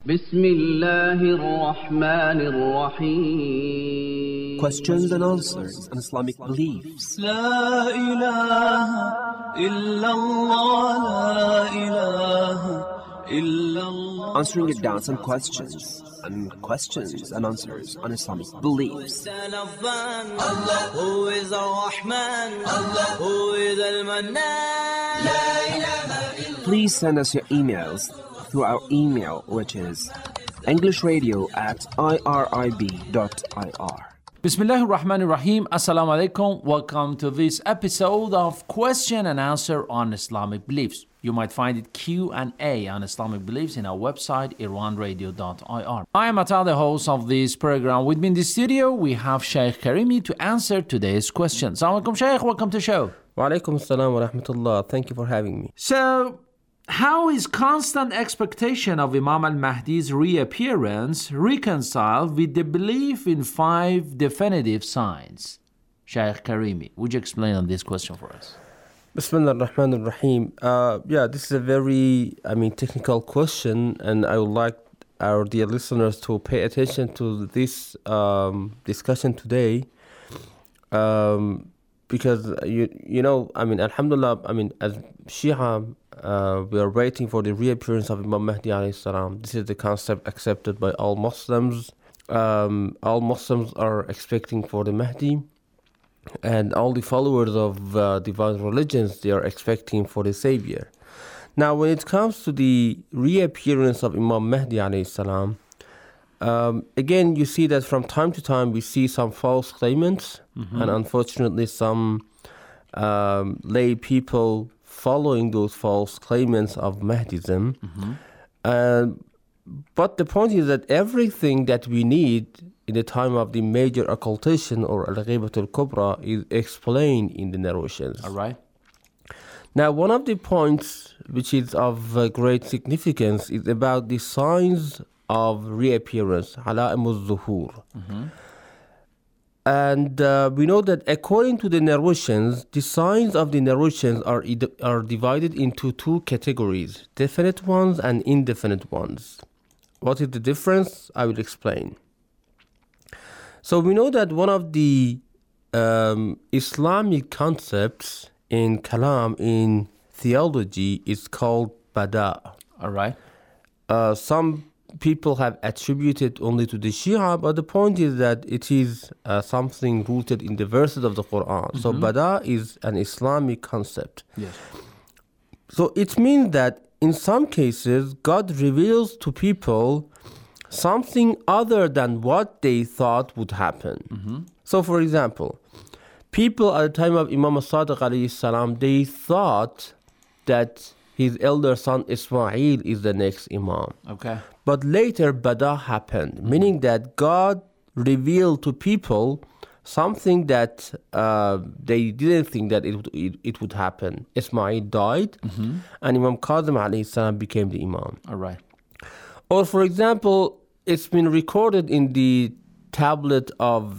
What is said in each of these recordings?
بسم الله الرحمن الرحيم. Questions and answers on Islamic beliefs. لا إله إلا الله لا إله إلا الله. Answering your doubts and questions and answers on Islamic beliefs. Allah, who is Ar-Rahman, Allah, who is Al-Mannan. لا إله إلا. Please send us your emails through our email, which is englishradio@irib.ir. Bismillahir Rahmanir Rahim. Assalamu alaikum. Welcome to this episode of Question and Answer on Islamic Beliefs. You might find it Q&A on Islamic Beliefs in our website, iranradio.ir. I am Ata, the host of this program. With me in the studio, we have Sheikh Karimi to answer today's questions. Assalamu alaikum, Sheikh. Welcome to the show. Wa alaikum assalam wa rahmatullah. Thank you for having me. So, how is constant expectation of Imam al-Mahdi's reappearance reconciled with the belief in 5 definitive signs? Shaykh Karimi, would you explain on this question for us? Bismillah ar-Rahman ar-Rahim. This is a very, technical question, and I would like our dear listeners to pay attention to this discussion today. Because, alhamdulillah, as Shia, we are waiting for the reappearance of Imam Mahdi alayhi salam. This is the concept accepted by all Muslims. All Muslims are expecting for the Mahdi, and all the followers of divine religions, they are expecting for the Savior. Now, when it comes to the reappearance of Imam Mahdi alayhi salam, again, you see that from time to time we see some false claimants, and unfortunately some lay people following those false claimants of Mahdism. But the point is that everything that we need in the time of the major occultation or al-Ghibat al-Kubra is explained in the narrations. All right. Now, one of the points which is of great significance is about the signs of reappearance, Ala'im al-Zuhur. And we know that according to the narrations, the signs of the narrations are divided into 2 categories, definite ones and indefinite ones. What is the difference? I will explain. So we know that one of the Islamic concepts in Kalam, in theology, is called Bada. All right. Some people have attributed only to the Shia, but the point is that it is something rooted in the verses of the Quran. So Bada is an Islamic concept. Yes. So it means that in some cases, God reveals to people something other than what they thought would happen. So for example, people at the time of Imam al-Sadiq alayhi salam, they thought that his elder son Ismail is the next Imam. Okay. But later Bada happened, meaning that God revealed to people something that they didn't think that it would happen. Ismail died, and Imam Kazim alayhi salam became the Imam. All right. Or for example, it's been recorded in the tablet of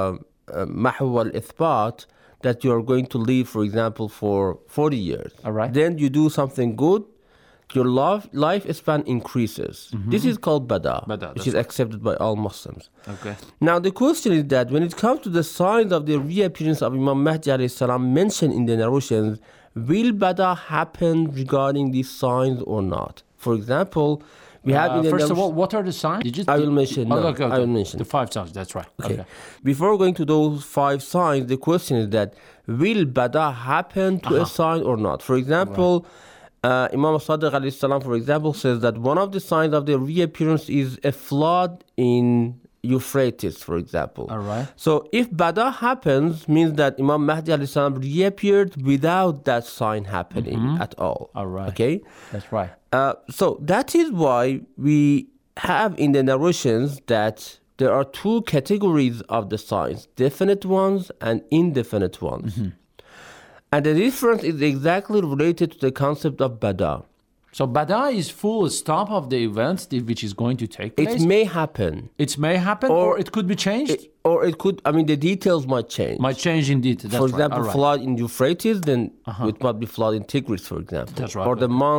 Mahw al-Ithbat that you are going to live, for example, for 40 years. All right. Then you do something good, your lifespan increases. This is called Bada, which is accepted by all Muslims. Okay. Now the question is that when it comes to the signs of the reappearance of Imam Mahdi alayhi salam mentioned in the narrations, will Bada happen regarding these signs or not? For example, we have in the first of all, what are the signs? I will mention. I will mention the 5 signs. That's right. Okay. Before going to those 5 signs, the question is that will Bada happen to a sign or not? For example, Imam al-Sadiq alayhi salam, for example, says that one of the signs of the reappearance is a flood in Euphrates, for example. All right. So if Bada happens, means that Imam Mahdi alayhi salam reappeared without that sign happening at all. All right. Okay? That's right. So that is why we have in the narrations that there are 2 categories of the signs, definite ones and indefinite ones. And the difference is exactly related to the concept of Bada. So Bada is full stop of the event which is going to take place? It may happen. It may happen or it could be changed? It could, the details might change. Might change indeed. That's for example, right. flood in Euphrates, then it might be flood in Tigris, for example. That's right. Or the month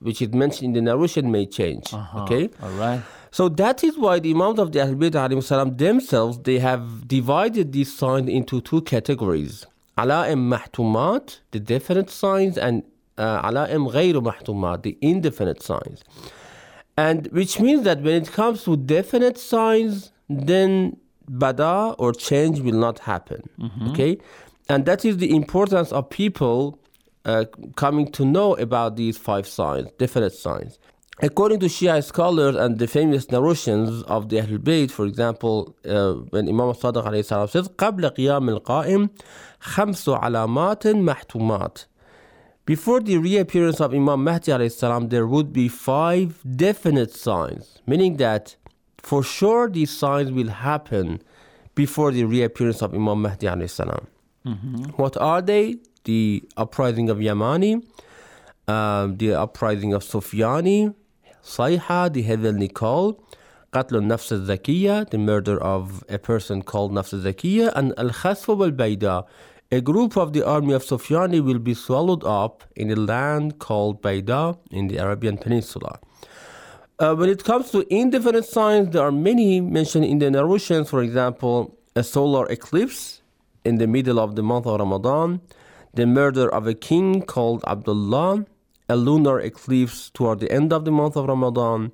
which is mentioned in the narration may change. Okay? All right. So that is why the Imams of the Ahlul Bayt alayhim salam themselves, they have divided these signs into two categories. Ala'im mahtumat, the definite signs, and ala'im ghayru mahtumat, the indefinite signs. And which means that when it comes to definite signs, then bada or change will not happen. Okay? And that is the importance of people coming to know about these 5 signs, definite signs. According to Shia scholars and the famous narrations of the Ahlul Bayt, for example, when Imam Sadiq alayhi salam says, قَبْلَ قِيَامِ الْقَائِمِ خَمْسُ عَلَامَاتٍ مَحْتُومَاتٍ. Before the reappearance of Imam Mahdi alayhi salam, there would be 5 definite signs, meaning that for sure these signs will happen before the reappearance of Imam Mahdi alayhi salam. What are they? The uprising of Yamani, the uprising of Sufyani, Sayha, the heavenly call, Qatl al-Nafs al-Zakiyya, the murder of a person called Nafs al-Zakiyya, and Al-Khasf wal-Bayda, a group of the army of Sufyani will be swallowed up in a land called Bayda in the Arabian Peninsula. When it comes to indefinite signs, there are many mentioned in the narrations. For example, a solar eclipse in the middle of the month of Ramadan, the murder of a king called Abdullah, a lunar eclipse toward the end of the month of Ramadan,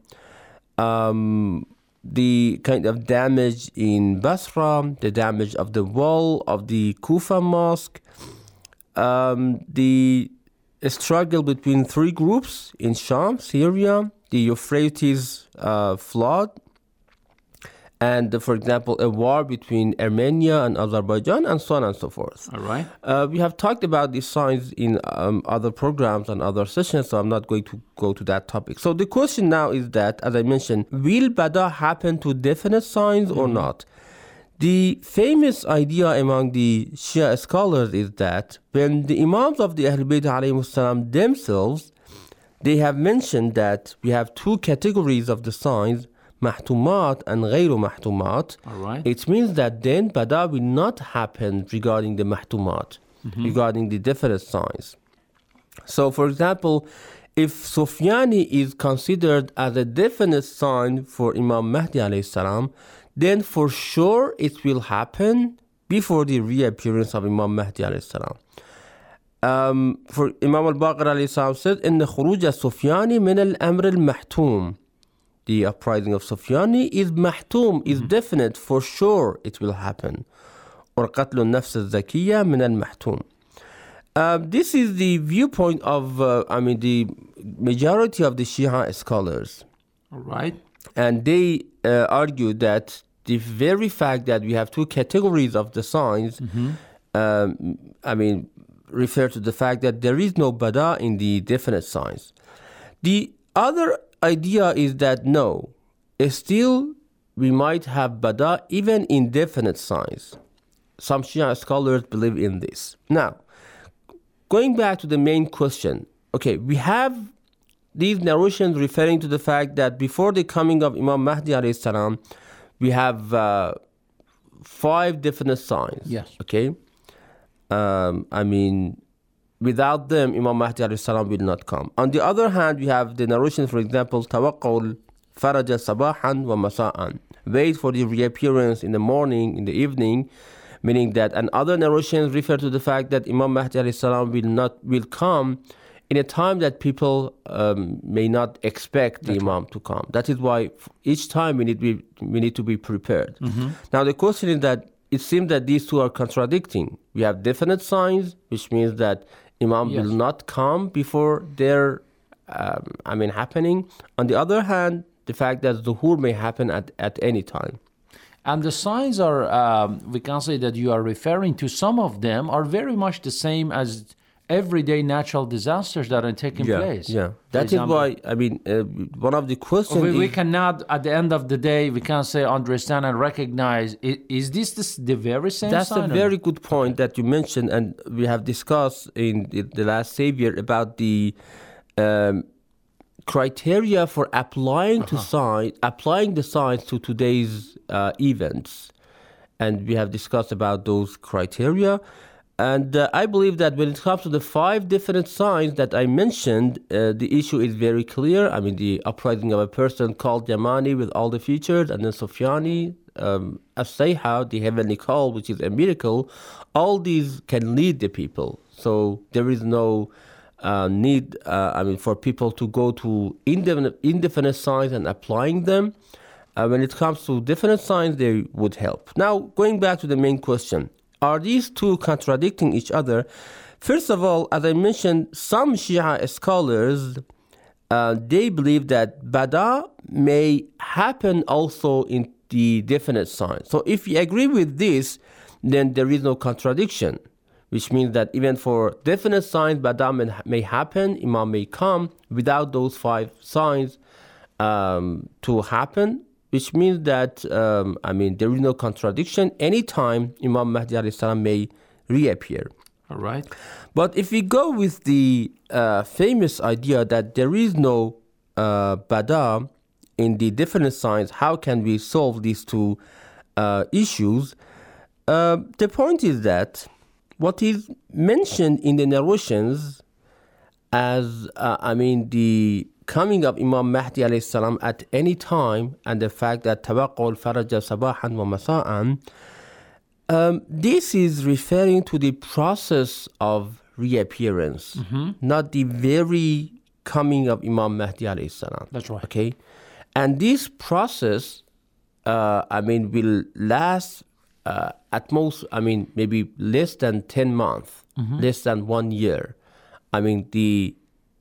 the kind of damage in Basra, the damage of the wall of the Kufa mosque, the struggle between 3 groups in Sham, Syria, the Euphrates flood, and, for example, a war between Armenia and Azerbaijan, and so on and so forth. All right. We have talked about these signs in other programs and other sessions, so I'm not going to go to that topic. So the question now is that, as I mentioned, will bada happen to definite signs or not? The famous idea among the Shia scholars is that when the Imams of the Ahlul Bayt alayhim salam themselves, they have mentioned that we have 2 categories of the signs, mahtumat and ghayru mahtumat. All right. It means that then bada will not happen regarding the mahtumat, regarding the definite signs. So, for example, if Sufyani is considered as a definite sign for Imam Mahdi alayhi salam, then for sure it will happen before the reappearance of Imam Mahdi alayhi salam. For Imam al-Baqir alayhi salam said, إن خروج السفياني من الأمر المحتوم. The uprising of Sufyani is mahtum, is definite, for sure it will happen. Or قتل النفس الزكية من المحتوم. This is the viewpoint of, the majority of the Shia scholars. All right. And they argue that the very fact that we have 2 categories of the signs, refer to the fact that there is no bada in the definite signs. The other idea is that no, still we might have bada even in definite signs. Some Shia scholars believe in this. Now, going back to the main question, okay, we have these narrations referring to the fact that before the coming of Imam Mahdi alayhi salam, we have 5 definite signs. Yes. Okay. Without them, Imam Mahdi alayhi salam will not come. On the other hand, we have the narration, for example, tawaqqul faraja sabahan wa masa'an. Wait for the reappearance in the morning, in the evening, meaning that, and other narrations refer to the fact that Imam Mahdi alayhi salam will come in a time that people may not expect the Imam to come. That is why each time we need to be prepared. Now the question is that it seems that these 2 are contradicting. We have definite signs, which means that Imam will not come before their happening. On the other hand, the fact that Zuhur may happen at any time. And the signs are, we can say that you are referring to, some of them are very much the same as everyday natural disasters that are taking place. Yeah, that is why, one of the questions we cannot, at the end of the day, we can say, understand and recognize, is this the very same That's sign? a very good point that you mentioned, and we have discussed in the last Savior about the criteria for applying the signs to today's events. And we have discussed about those criteria. And I believe that when it comes to the 5 different signs that I mentioned, the issue is very clear. I mean, the uprising of a person called Yamani with all the features, and then Sufyani, As-Sayha, the heavenly call, which is a miracle. All these can lead the people. So there is no need, for people to go to indefinite signs and applying them. When it comes to definite signs, they would help. Now, going back to the main question. Are these two contradicting each other? First of all, as I mentioned, some Shia scholars, they believe that Bada may happen also in the definite sign. So if you agree with this, then there is no contradiction, which means that even for definite signs, Bada may happen, Imam may come without those 5 signs to happen. Which means that, there is no contradiction. Anytime Imam Mahdi alayhi salam may reappear. All right. But if we go with the famous idea that there is no Bada in the different signs, how can we solve these 2 issues? The point is that what is mentioned in the narrations as, the coming of Imam Mahdi alayhi salam at any time, and the fact that Tawaqqa al-Faraja sabahan wa masa'an, this is referring to the process of reappearance, not the very coming of Imam Mahdi alayhi salam. That's right. Okay? And this process, will last at most, maybe less than 10 months, less than 1 year. The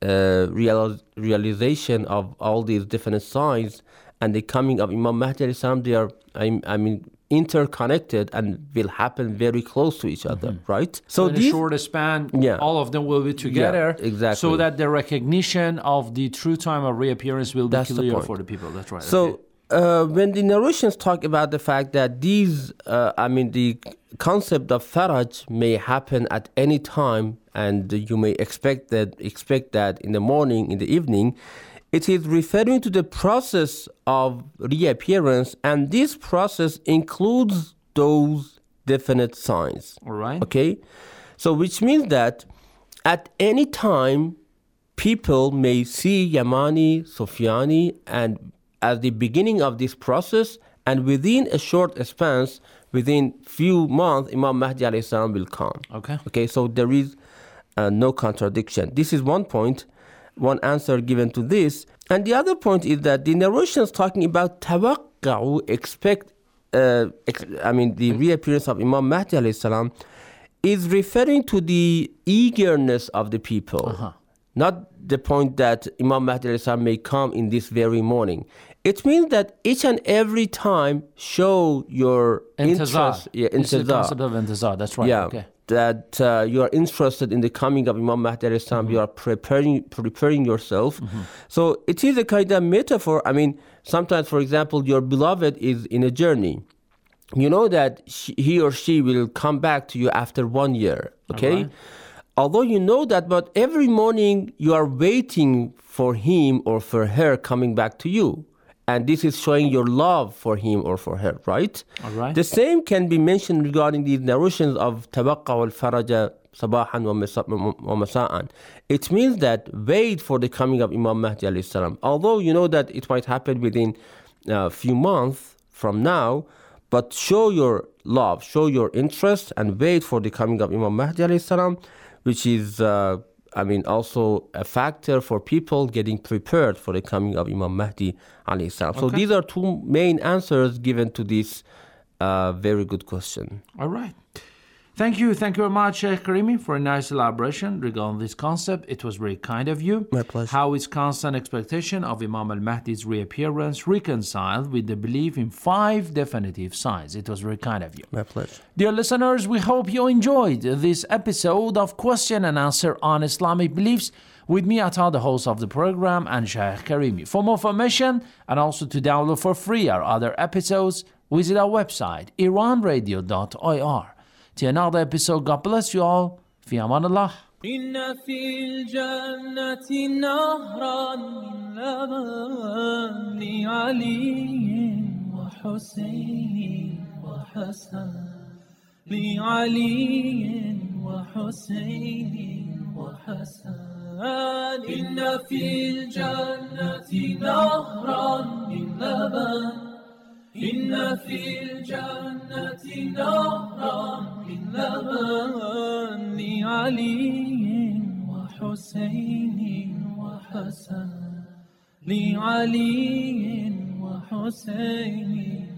realization of all these different signs and the coming of Imam Mahdi alayhi salam, they are, interconnected and will happen very close to each other, right? So in a short span, all of them will be together, exactly. So that the recognition of the true time of reappearance will be clear for the people. That's right. So when the narrations talk about the fact that these, the concept of Faraj may happen at any time, and you may expect that in the morning, in the evening, it is referring to the process of reappearance, and this process includes those definite signs. All right. Okay? So which means that at any time, people may see Yamani, Sufyani, and at the beginning of this process, and within a short span, within few months, Imam Mahdi alayhi salam will come. Okay, so there is no contradiction. This is one point, one answer given to this. And the other point is that the narration is talking about tawaqqa'u, the reappearance of Imam Mahdi alayhi salam, is referring to the eagerness of the people. Not the point that Imam Mahdi alayhi salam may come in this very morning. It means that each and every time show your interest. It's the concept of intizar. That's right. Yeah, okay. That you are interested in the coming of Imam Mahdi alayhi salam. You are preparing yourself. So it is a kind of metaphor. Sometimes, for example, your beloved is in a journey. You know that he or she will come back to you after 1 year. Okay. Right. Although you know that, but every morning you are waiting for him or for her coming back to you. And this is showing your love for him or for her, right? All right. The same can be mentioned regarding these narrations of Tawaqqa al-Faraja sabahan wa masa'an. It means that wait for the coming of Imam Mahdi alayhi salam. Although you know that it might happen within a few months from now, but show your love, show your interest, and wait for the coming of Imam Mahdi alayhi salam, which is also a factor for people getting prepared for the coming of Imam Mahdi alayhi salam. So these are 2 main answers given to this very good question. All right. Thank you very much, Sheikh Karimi, for a nice elaboration regarding this concept. It was very kind of you. My pleasure. How is constant expectation of Imam al-Mahdi's reappearance reconciled with the belief in 5 definitive signs? It was very kind of you. My pleasure. Dear listeners, we hope you enjoyed this episode of Question and Answer on Islamic Beliefs with me, Ata, the host of the program, and Sheikh Karimi. For more information and also to download for free our other episodes, visit our website, iranradio.ir. Till another episode, God bless you all. في أمان الله. إن في الجنة نهرا من لبن لعلي وحسين وحسن لعلي وحسين وحسن إن في الجنة نهرا من لبن إن في الجنة نهرا من لبن لعلي وحسين وحسن لعلي وحسين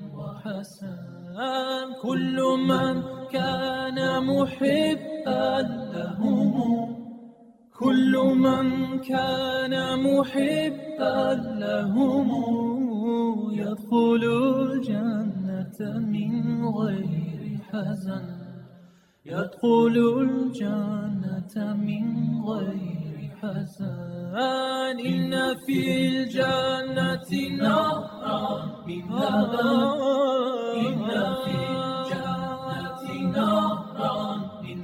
وحسن كل من كان محبا لهم كل من كان محبا لهم يدخل الجنة من غير حزن يدخل الجنة من غير حزن إن في الجنة نهرا من لبن إن في الجنة نهرا من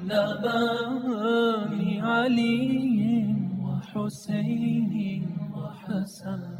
لبن لعلي وحسين وحسن